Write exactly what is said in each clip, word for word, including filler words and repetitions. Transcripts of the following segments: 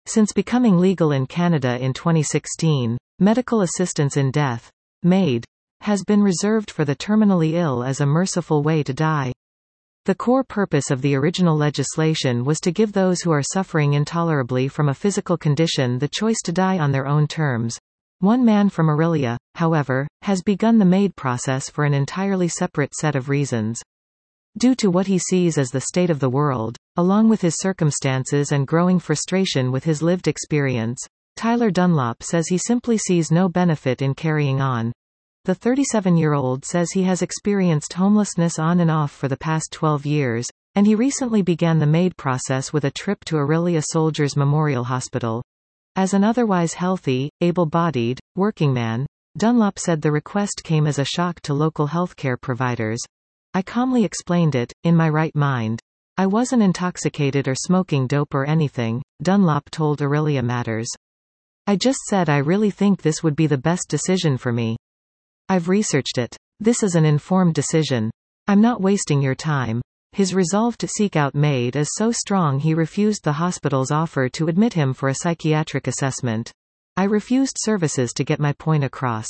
Since becoming legal in Canada in twenty sixteen, medical assistance in death, MAID, has been reserved for the terminally ill as a merciful way to die. The core purpose of the original legislation was to give those who are suffering intolerably from a physical condition the choice to die on their own terms. One man from Orillia, however, has begun the MAID process for an entirely separate set of reasons. Due to what he sees as the state of the world, along with his circumstances and growing frustration with his lived experience, Tyler Dunlop says he simply sees no benefit in carrying on. The thirty-seven-year-old says he has experienced homelessness on and off for the past twelve years, and he recently began the MAID process with a trip to Orillia Soldiers Memorial Hospital. As an otherwise healthy, able-bodied, working man, Dunlop said the request came as a shock to local healthcare providers. I calmly explained it, in my right mind. I wasn't intoxicated or smoking dope or anything, Dunlop told Orillia Matters. I just said I really think this would be the best decision for me. I've researched it. This is an informed decision. I'm not wasting your time. His resolve to seek out MAID is so strong he refused the hospital's offer to admit him for a psychiatric assessment. I refused services to get my point across.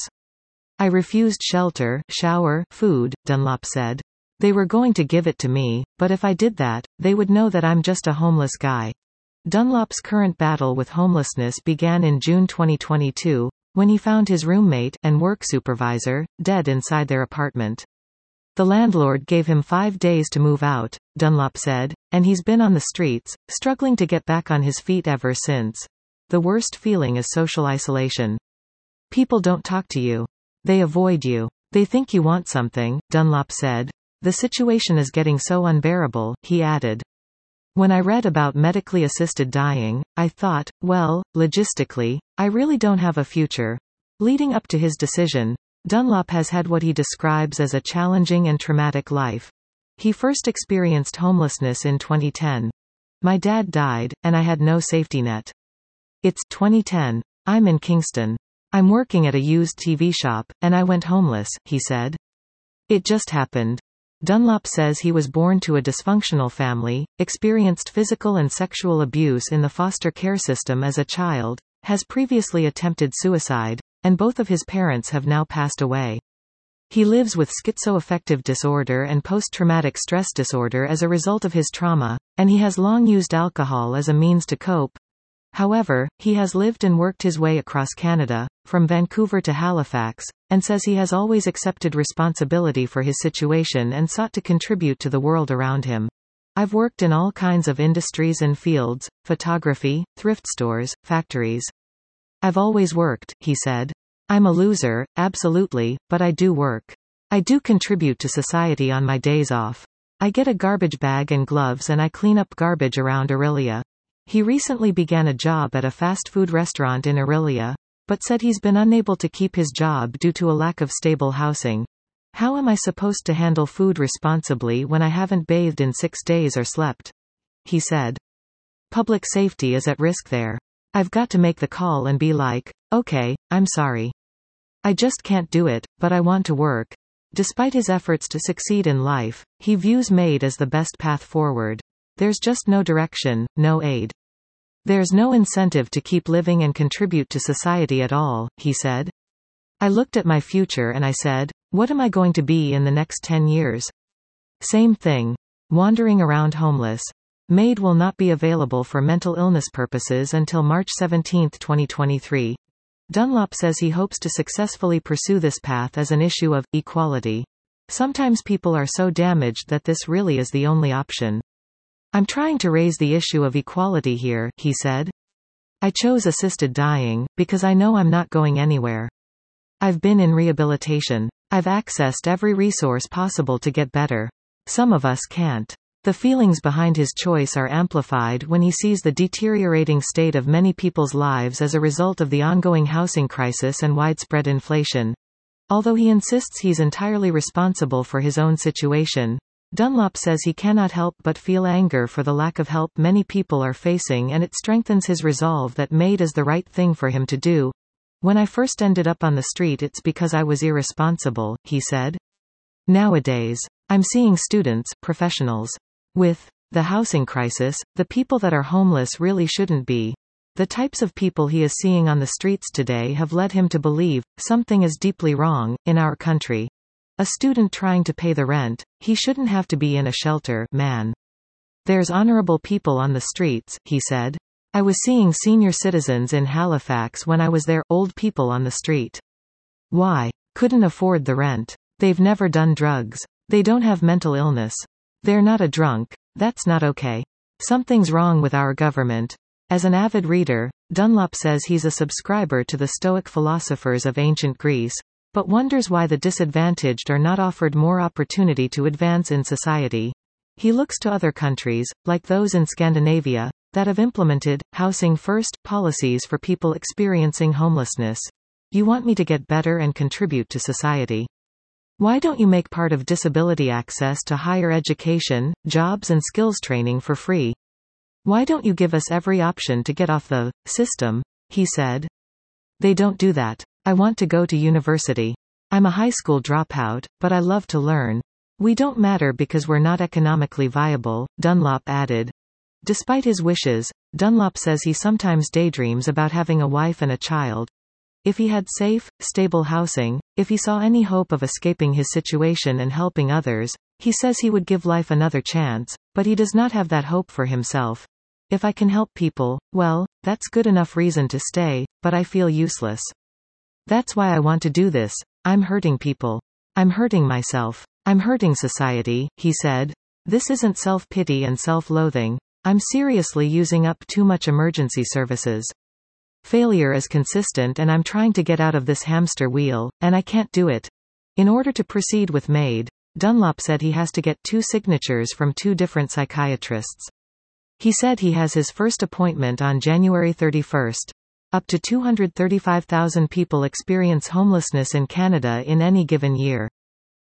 I refused shelter, shower, food, Dunlop said. They were going to give it to me, but if I did that, they would know that I'm just a homeless guy. Dunlop's current battle with homelessness began in June twenty twenty-two, when he found his roommate and work supervisor dead inside their apartment. The landlord gave him five days to move out, Dunlop said, and he's been on the streets, struggling to get back on his feet ever since. The worst feeling is social isolation. People don't talk to you. They avoid you. They think you want something, Dunlop said. The situation is getting so unbearable, he added. When I read about medically assisted dying, I thought, well, logistically, I really don't have a future. Leading up to his decision, Dunlop has had what he describes as a challenging and traumatic life. He first experienced homelessness in twenty ten. My dad died, and I had no safety net. It's twenty ten. I'm in Kingston. I'm working at a used T V shop, and I went homeless, he said. It just happened. Dunlop says he was born to a dysfunctional family, experienced physical and sexual abuse in the foster care system as a child, has previously attempted suicide, and both of his parents have now passed away. He lives with schizoaffective disorder and post-traumatic stress disorder as a result of his trauma, and he has long used alcohol as a means to cope. However, he has lived and worked his way across Canada, from Vancouver to Halifax, and says he has always accepted responsibility for his situation and sought to contribute to the world around him. I've worked in all kinds of industries and fields, photography, thrift stores, factories. I've always worked, he said. I'm a loser, absolutely, but I do work. I do contribute to society on my days off. I get a garbage bag and gloves and I clean up garbage around Orillia. He recently began a job at a fast food restaurant in Orillia, but said he's been unable to keep his job due to a lack of stable housing. How am I supposed to handle food responsibly when I haven't bathed in six days or slept? He said. Public safety is at risk there. I've got to make the call and be like, okay, I'm sorry. I just can't do it, but I want to work. Despite his efforts to succeed in life, he views MAID as the best path forward. There's just no direction, no aid. There's no incentive to keep living and contribute to society at all, he said. I looked at my future and I said, what am I going to be in the next ten years? Same thing. Wandering around homeless. MAID will not be available for mental illness purposes until March seventeenth twenty twenty-three. Dunlop says he hopes to successfully pursue this path as an issue of equality. Sometimes people are so damaged that this really is the only option. I'm trying to raise the issue of equality here, he said. I chose assisted dying, because I know I'm not going anywhere. I've been in rehabilitation. I've accessed every resource possible to get better. Some of us can't. The feelings behind his choice are amplified when he sees the deteriorating state of many people's lives as a result of the ongoing housing crisis and widespread inflation. Although he insists he's entirely responsible for his own situation, Dunlop says he cannot help but feel anger for the lack of help many people are facing, and it strengthens his resolve that MAID is the right thing for him to do. When I first ended up on the street it's because I was irresponsible, he said. Nowadays, I'm seeing students, professionals. With the housing crisis, the people that are homeless really shouldn't be. The types of people he is seeing on the streets today have led him to believe, something is deeply wrong, in our country. A student trying to pay the rent, he shouldn't have to be in a shelter, man. There's honorable people on the streets, he said. I was seeing senior citizens in Halifax when I was there, old people on the street. Why? Couldn't afford the rent. They've never done drugs. They don't have mental illness. They're not a drunk. That's not okay. Something's wrong with our government. As an avid reader, Dunlop says he's a subscriber to the Stoic philosophers of ancient Greece, but wonders why the disadvantaged are not offered more opportunity to advance in society. He looks to other countries, like those in Scandinavia, that have implemented housing first policies for people experiencing homelessness. You want me to get better and contribute to society? Why don't you make part of disability access to higher education, jobs and skills training for free? Why don't you give us every option to get off the system? He said. They don't do that. I want to go to university. I'm a high school dropout, but I love to learn. We don't matter because we're not economically viable, Dunlop added. Despite his wishes, Dunlop says he sometimes daydreams about having a wife and a child. If he had safe, stable housing, if he saw any hope of escaping his situation and helping others, he says he would give life another chance, but he does not have that hope for himself. If I can help people, well, that's good enough reason to stay, but I feel useless. That's why I want to do this. I'm hurting people. I'm hurting myself. I'm hurting society, he said. This isn't self-pity and self-loathing. I'm seriously using up too much emergency services. Failure is consistent and I'm trying to get out of this hamster wheel, and I can't do it. In order to proceed with MAID, Dunlop said he has to get two signatures from two different psychiatrists. He said he has his first appointment on January thirty-first. Up to two hundred thirty-five thousand people experience homelessness in Canada in any given year.